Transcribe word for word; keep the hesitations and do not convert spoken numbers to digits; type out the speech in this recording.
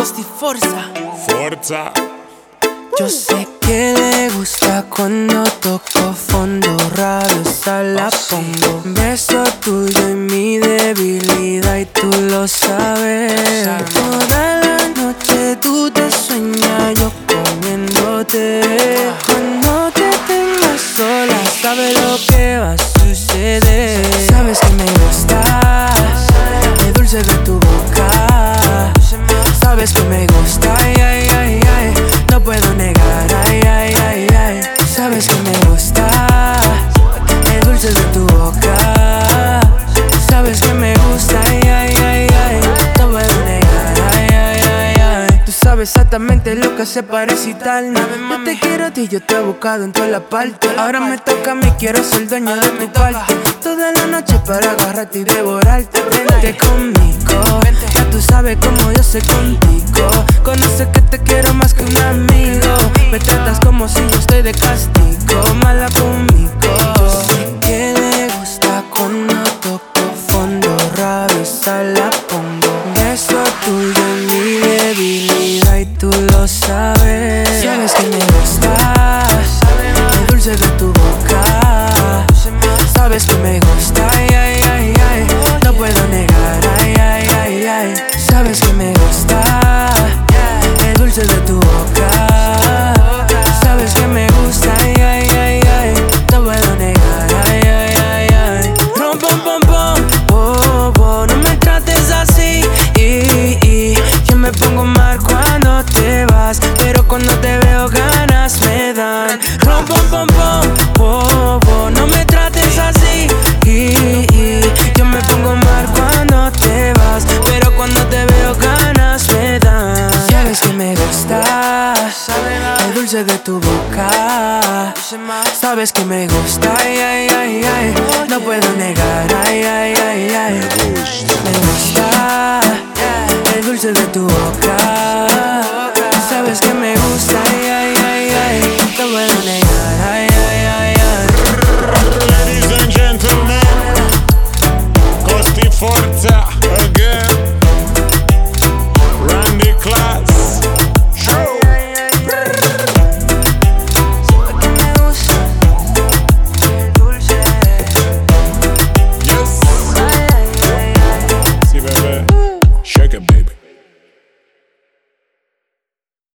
Esti Forza. Forza. Yo sé que le gusta cuando toco fondo, rabiosa la pongo. Beso tuyo y mi debilidad y tú lo sabes. Toda la noche tú te sueñas, yo comiéndote. Cuando te tengas sola, sabes lo que va a suceder. Sabes que me gustas, el dulce de tu boca. Sabes que me gusta, ay, ay, ay, ay. No puedo negar, ay, ay, ay, ay. Sabes que me gusta, el dulce de tu boca. Sabes que me gusta, ay, ay, ay, ay. No puedo negar, ay, ay, ay, ay. Tú sabes exactamente lo que se parece y tal. Yo te quiero a ti, yo te he buscado en toda la parte. Ahora me toca a mí, quiero ser dueño de tu parte. Toda la noche para agarrarte y devorarte. Vente conmigo, ya tú sabes cómo yo sé contigo. Conoces que te quiero más que un amigo. Me tratas como si yo estoy de castigo, mala conmigo. Yo sé que le gusta cuando toco fondo, rabiosa la pongo. Beso tuyo en mi debilidad y tú lo sabes. Sabes que me gustas, el dulce de tu boca. Sabes que me gusta, ay, ay, ay, ay. No puedo negar, ay, ay, ay, ay. Sabes que me gusta, el dulce de tu boca. Sabes que me gusta, ay, ay, ay, ay. No puedo negar, ay, ay, ay, ay. Rom, pom, pom, pom, oh, oh. No me trates así, y, y. Yo me pongo mal cuando te vas, pero cuando te veo ganas me dan. Rom, pom, pom, pom, oh, oh. No me trates así, y, y. Yo me pongo mal cuando te vas, pero cuando te veo ganas me dan. Sabes que me gustas, el dulce de tu boca. Sabes que me gusta, ay, ay, ay, ay. No puedo negar, ay,